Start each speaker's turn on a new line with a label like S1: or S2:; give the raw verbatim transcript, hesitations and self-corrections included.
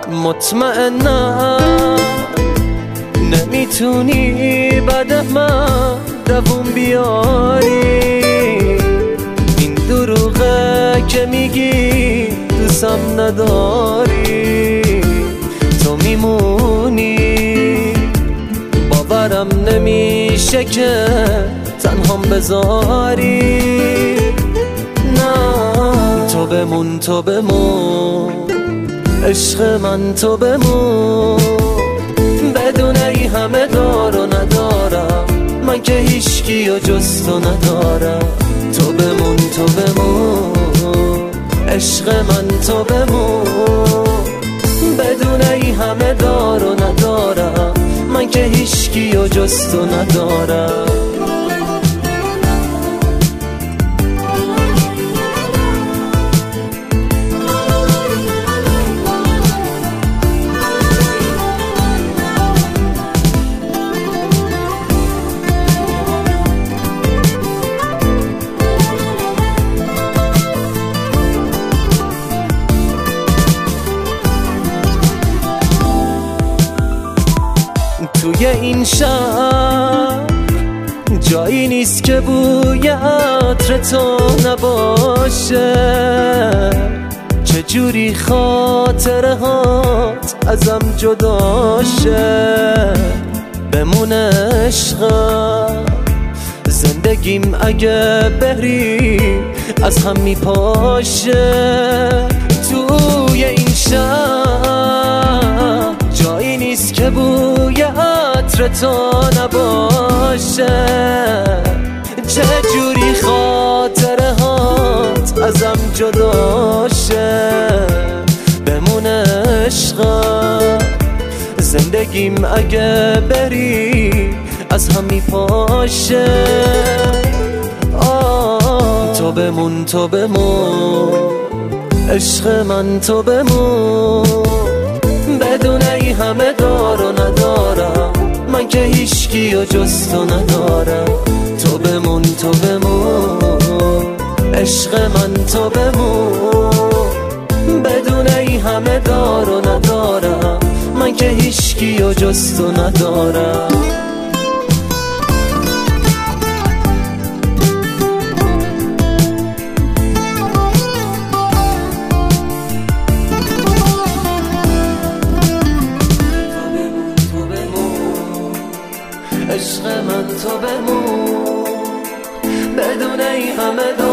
S1: مطمئنم نمیتونی بعد من دووم بیاری. این دروغه که میگی دوستم نداری، تو میمونی. باورم نمیشه که تنهام بذاری. نه تو بمون، تو بمون عشق من، تو بمون. بدون ای همه دار و ندارم، من که هیچکی و جز تو ندارم. تو بمون، تو بمون عشق من، تو بمون. بدون ای همه دار و ندارم، من که هیچکی و جز تو ندارم. توی این شهر جایی نیست که بوی عطر تو نباشه. چجوری خاطره هات ازم جداشه. بمونه عشقم، زندگیم اگه بری از هم میپاشه. توی این شهر جایی نیست که بوی عطر تو نباشه. چجوری خاطره هات ازم جداشه. بمونه عشقم، زندگیم اگه بری از هم میپاشه. آه تو بمون، تو بمون عشق من، تو بمون. بدون ای همه دار و ندارم، من که هیچکی و جز تو ندارم. تو بمون، تو بمون عشق من، تو بمون. بدون ای همه دار و ندارم، من که هیچکی و جز تو ندارم. عشق من، تو بمون. بدون ای همه